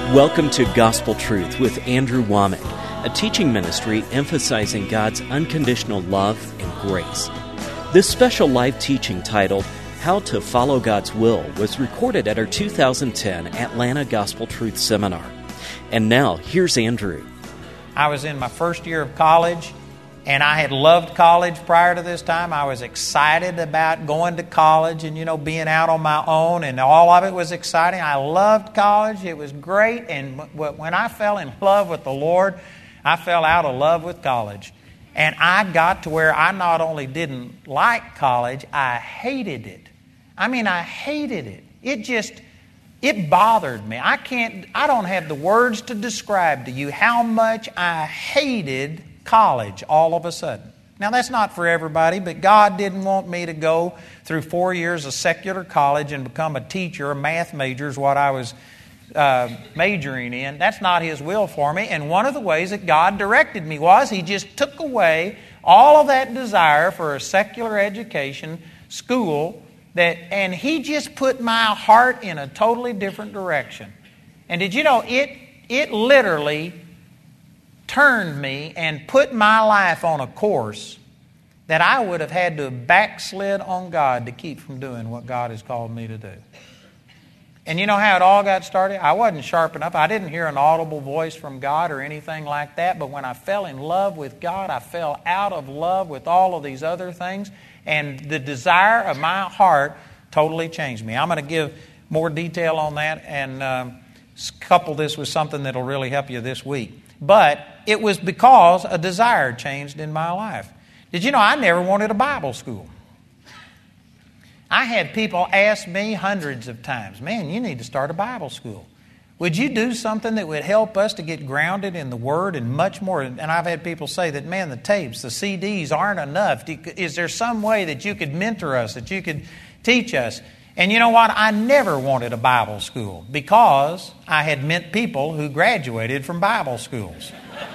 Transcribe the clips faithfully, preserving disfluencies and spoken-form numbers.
Welcome to Gospel Truth with Andrew Womack, a teaching ministry emphasizing God's unconditional love and grace. This special live teaching titled, How to Follow God's Will, was recorded at our two thousand ten Atlanta Gospel Truth Seminar. And now, here's Andrew. I was in my first year of college, and I had loved college prior to this time. I was excited about going to college and, you know, being out on my own, and all of it was exciting. I loved college. It was great, and when I fell in love with the Lord, I fell out of love with college. And I got to where I not only didn't like college, I hated it. I mean, I hated it. It just, it bothered me. I can't, I don't have the words to describe to you how much I hated college all of a sudden. Now, that's not for everybody, but God didn't want me to go through four years of secular college and become a teacher. A math major is what I was uh, majoring in. That's not His will for me. And one of the ways that God directed me was He just took away all of that desire for a secular education school, that, and He just put my heart in a totally different direction. And did you know, it it literally turned me and put my life on a course that I would have had to have backslid on God to keep from doing what God has called me to do. And you know how it all got started? I wasn't sharp enough. I didn't hear an audible voice from God or anything like that. But when I fell in love with God, I fell out of love with all of these other things. And the desire of my heart totally changed me. I'm going to give more detail on that and um, couple this with something that will really help you this week. But it was because a desire changed in my life. Did you know I never wanted a Bible school? I had people ask me hundreds of times, man, you need to start a Bible school. Would you do something that would help us to get grounded in the Word and much more? And I've had people say that, man, the tapes, the C Ds aren't enough. Is there some way that you could mentor us, that you could teach us? And you know what? I never wanted a Bible school because I had met people who graduated from Bible schools.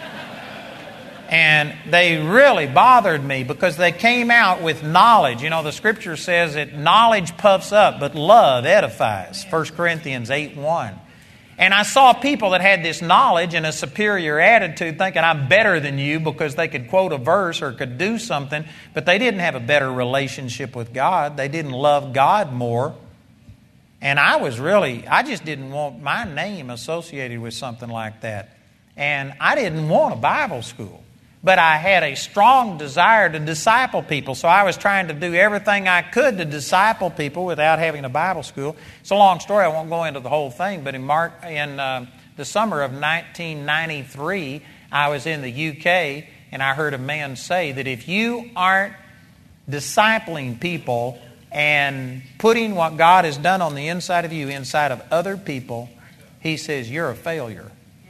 And they really bothered me because they came out with knowledge. You know, the Scripture says that knowledge puffs up, but love edifies. First Corinthians eight one. And I saw people that had this knowledge and a superior attitude thinking I'm better than you because they could quote a verse or could do something, but they didn't have a better relationship with God. They didn't love God more. And I was really, I just didn't want my name associated with something like that. And I didn't want a Bible school. But I had a strong desire to disciple people, so I was trying to do everything I could to disciple people without having a Bible school. It's a long story. I won't go into the whole thing, but in, March, in uh, the summer of nineteen ninety-three, I was in the U K, and I heard a man say that if you aren't discipling people and putting what God has done on the inside of you inside of other people, he says, you're a failure.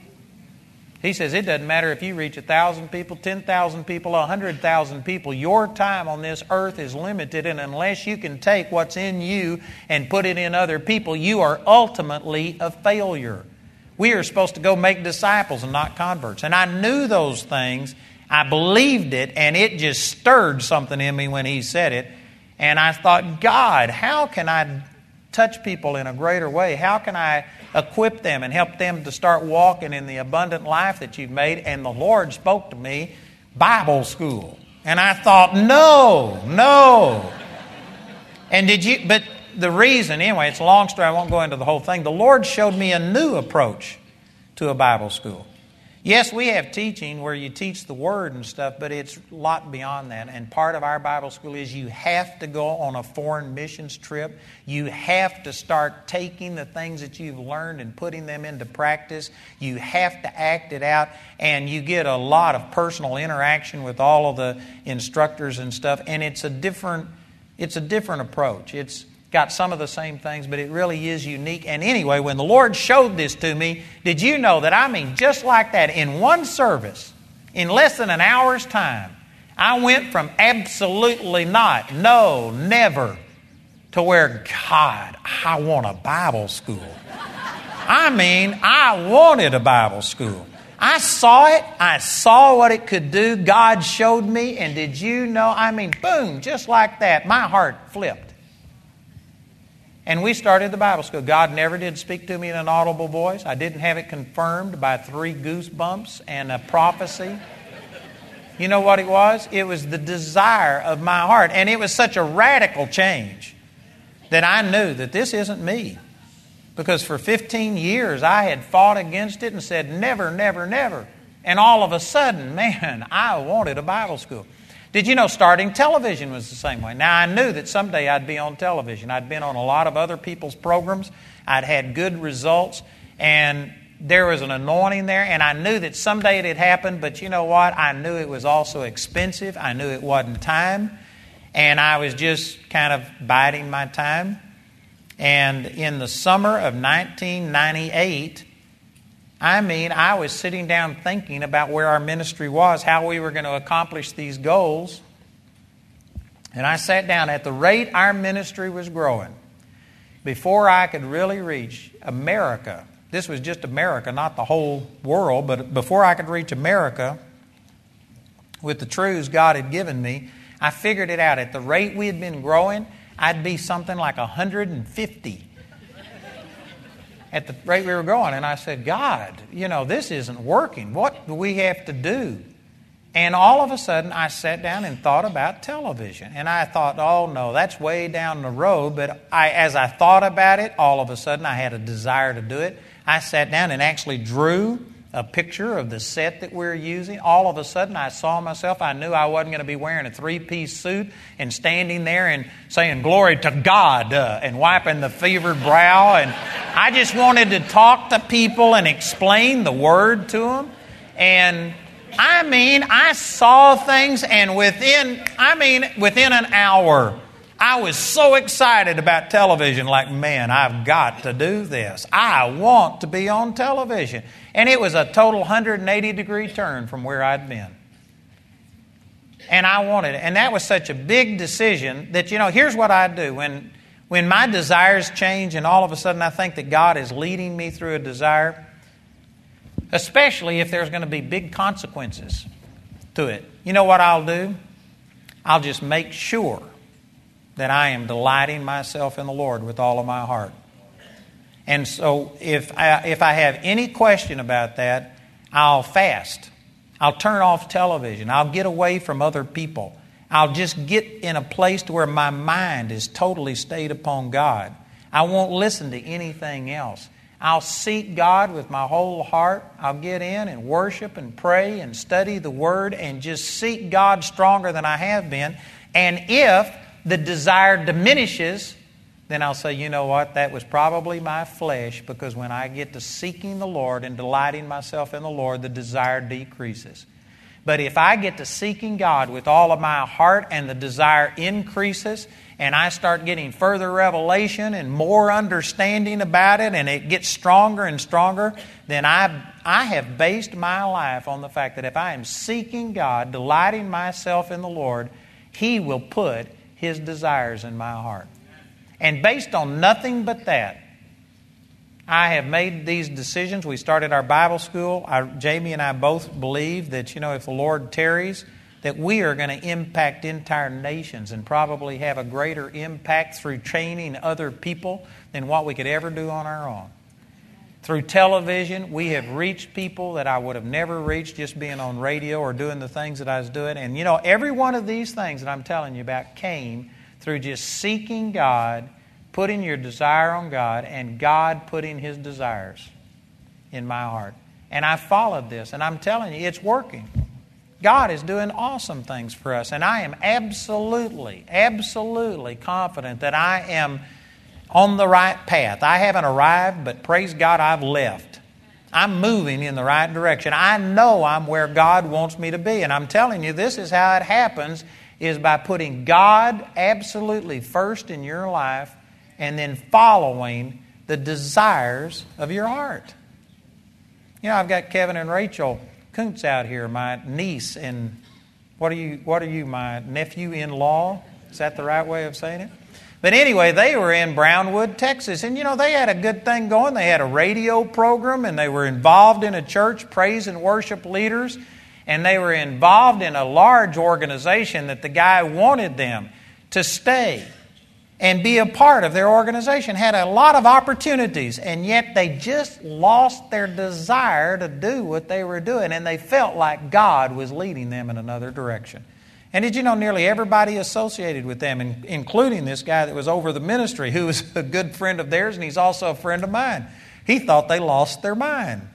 He says it doesn't matter if you reach one thousand people, ten thousand people, one hundred thousand people. Your time on this earth is limited, and unless you can take what's in you and put it in other people, you are ultimately a failure. We are supposed to go make disciples and not converts. And I knew those things. I believed it, and it just stirred something in me when he said it. And I thought, God, how can I touch people in a greater way? How can I equip them and help them to start walking in the abundant life that you've made? And the Lord spoke to me, Bible school. And I thought, no, no. And did you, but the reason, anyway, it's a long story. I won't go into the whole thing. The Lord showed me a new approach to a Bible school. Yes, we have teaching where you teach the Word and stuff, but it's a lot beyond that. And part of our Bible school is you have to go on a foreign missions trip. You have to start taking the things that you've learned and putting them into practice. You have to act it out, and you get a lot of personal interaction with all of the instructors and stuff. And it's a different, it's a different approach. It's got some of the same things, but it really is unique. And anyway, when the Lord showed this to me, did you know that, I mean, just like that, in one service, in less than an hour's time, I went from absolutely not, no, never, to where, God, I want a Bible school. I mean, I wanted a Bible school. I saw it. I saw what it could do. God showed me. And did you know, I mean, boom, just like that, my heart flipped. And we started the Bible school. God never did speak to me in an audible voice. I didn't have it confirmed by three goosebumps and a prophecy. You know what it was? It was the desire of my heart. And it was such a radical change that I knew that this isn't me. Because for fifteen years I had fought against it and said, never, never, never. And all of a sudden, man, I wanted a Bible school. Did you know starting television was the same way? Now, I knew that someday I'd be on television. I'd been on a lot of other people's programs. I'd had good results. And there was an anointing there. And I knew that someday it had happened. But you know what? I knew it was also expensive. I knew it wasn't time. And I was just kind of biding my time. And in the summer of nineteen ninety-eight, I mean, I was sitting down thinking about where our ministry was, how we were going to accomplish these goals. And I sat down. At the rate our ministry was growing, before I could really reach America, this was just America, not the whole world, but before I could reach America with the truths God had given me, I figured it out. At the rate we had been growing, I'd be something like one hundred fifty. At the rate we were going. And I said, God, you know, this isn't working. What do we have to do? And all of a sudden, I sat down and thought about television. And I thought, oh, no, that's way down the road. But I, as I thought about it, all of a sudden, I had a desire to do it. I sat down and actually drew a picture of the set that we're using. All of a sudden, I saw myself. I knew I wasn't going to be wearing a three-piece suit and standing there and saying, glory to God, uh, and wiping the fevered brow. And I just wanted to talk to people and explain the Word to them. And I mean, I saw things, and within, I mean, within an hour, I was so excited about television, like, man, I've got to do this. I want to be on television. And it was a total one hundred eighty degree turn from where I'd been. And I wanted it. And that was such a big decision that, you know, here's what I do. When, when my desires change and all of a sudden I think that God is leading me through a desire, especially if there's going to be big consequences to it, you know what I'll do? I'll just make sure that I am delighting myself in the Lord with all of my heart. And so if I, if I have any question about that, I'll fast. I'll turn off television. I'll get away from other people. I'll just get in a place to where my mind is totally stayed upon God. I won't listen to anything else. I'll seek God with my whole heart. I'll get in and worship and pray and study the Word and just seek God stronger than I have been. And if the desire diminishes, then I'll say, you know what, that was probably my flesh, because when I get to seeking the Lord and delighting myself in the Lord, the desire decreases. But if I get to seeking God with all of my heart and the desire increases, and I start getting further revelation and more understanding about it, and it gets stronger and stronger, then I, I have based my life on the fact that if I am seeking God, delighting myself in the Lord, He will put His desires in my heart. And based on nothing but that, I have made these decisions. We started our Bible school. I, Jamie and I both believe that, you know, if the Lord tarries, that we are going to impact entire nations and probably have a greater impact through training other people than what we could ever do on our own. Through television, we have reached people that I would have never reached just being on radio or doing the things that I was doing. And, you know, every one of these things that I'm telling you about came through just seeking God, putting your desire on God, and God putting His desires in my heart. And I followed this, and I'm telling you, it's working. God is doing awesome things for us, and I am absolutely, absolutely confident that I am on the right path. I haven't arrived, but praise God, I've left. I'm moving in the right direction. I know I'm where God wants me to be, and I'm telling you, this is how it happens, is by putting God absolutely first in your life and then following the desires of your heart. You know, I've got Kevin and Rachel Kuntz out here, my niece and what are you, what are you, my nephew-in-law? Is that the right way of saying it? But anyway, they were in Brownwood, Texas, and you know, they had a good thing going. They had a radio program, and they were involved in a church, praise and worship leaders. And they were involved in a large organization that the guy wanted them to stay. and be a part of their organization, had a lot of opportunities, and yet they just lost their desire to do what they were doing, and they felt like God was leading them in another direction. And did you know nearly everybody associated with them, including this guy that was over the ministry, who was a good friend of theirs, and he's also a friend of mine. He thought they lost their mind.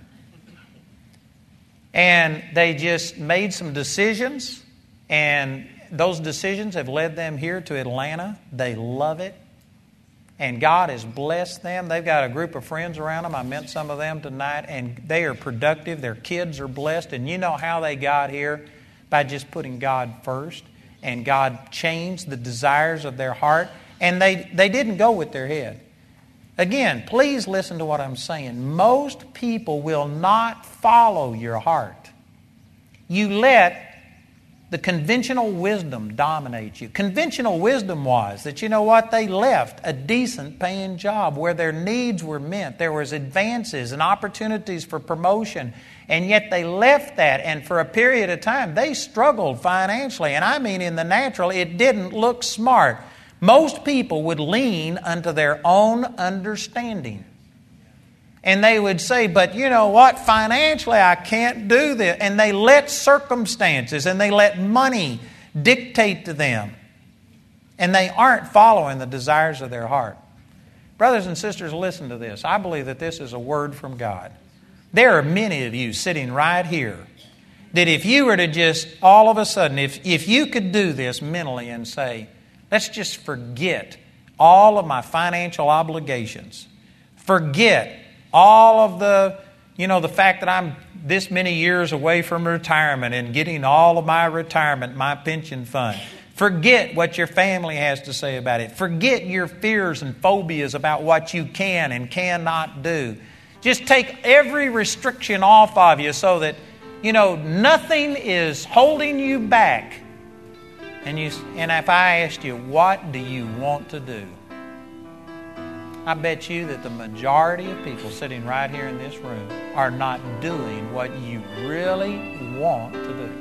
And they just made some decisions, and those decisions have led them here to Atlanta. They love it. And God has blessed them. They've got a group of friends around them. I met some of them tonight, and they are productive. Their kids are blessed. And you know how they got here? By just putting God first. And God changed the desires of their heart. And they, they didn't go with their head. Again, please listen to what I'm saying. Most people will not follow your heart. You let the conventional wisdom dominate you. Conventional wisdom was that, you know what, they left a decent paying job where their needs were met. There was advances and opportunities for promotion. And yet they left that, and for a period of time they struggled financially. And I mean in the natural, it didn't look smart. Most people would lean unto their own understanding. And they would say, but you know what, financially I can't do this. And they let circumstances and they let money dictate to them. And they aren't following the desires of their heart. Brothers and sisters, listen to this. I believe that this is a word from God. There are many of you sitting right here that if you were to just all of a sudden, if, if you could do this mentally and say, let's just forget all of my financial obligations. Forget all of the, you know, the fact that I'm this many years away from retirement and getting all of my retirement, my pension fund. Forget what your family has to say about it. Forget your fears and phobias about what you can and cannot do. Just take every restriction off of you so that, you know, nothing is holding you back. And you, and if I asked you, what do you want to do? I bet you that the majority of people sitting right here in this room are not doing what you really want to do.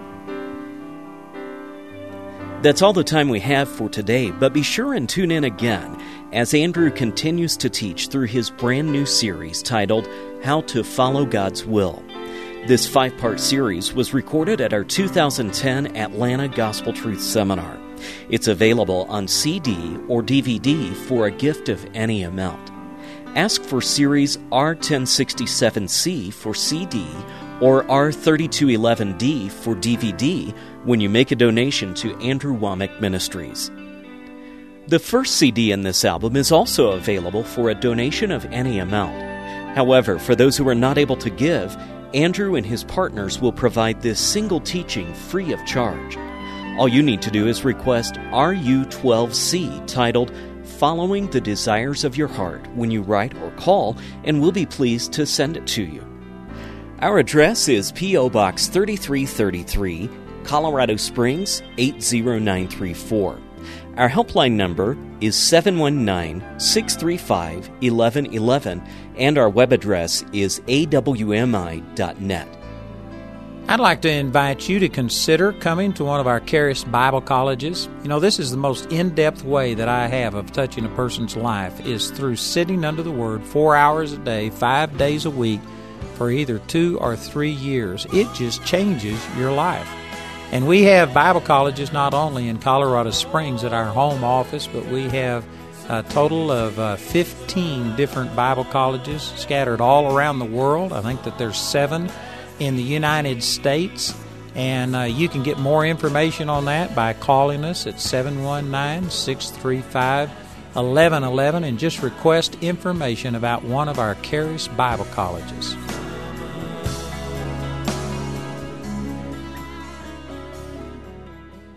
That's all the time we have for today, but be sure and tune in again as Andrew continues to teach through his brand new series titled How to Follow God's Will. This five-part series was recorded at our two thousand ten Atlanta Gospel Truth Seminar. It's available on C D or D V D for a gift of any amount. Ask for Series R ten sixty-seven C for C D or R thirty-two eleven D for D V D when you make a donation to Andrew Wommack Ministries. The first C D in this album is also available for a donation of any amount. However, for those who are not able to give, Andrew and his partners will provide this single teaching free of charge. All you need to do is request R U twelve C titled Following the Desires of Your Heart when you write or call, and we'll be pleased to send it to you. Our address is P O Box thirty-three thirty-three, Colorado Springs eight zero nine three four. Our helpline number is seven one nine, six three five, one one one one, and our web address is A W M I dot net. I'd like to invite you to consider coming to one of our Charis Bible colleges. You know, this is the most in-depth way that I have of touching a person's life is through sitting under the Word four hours a day, five days a week for either two or three years. It just changes your life. And we have Bible colleges not only in Colorado Springs at our home office, but we have a total of uh, fifteen different Bible colleges scattered all around the world. I think that there's seven in the United States. And uh, you can get more information on that by calling us at seven one nine, six three five, one one one one and just request information about one of our Charis Bible colleges.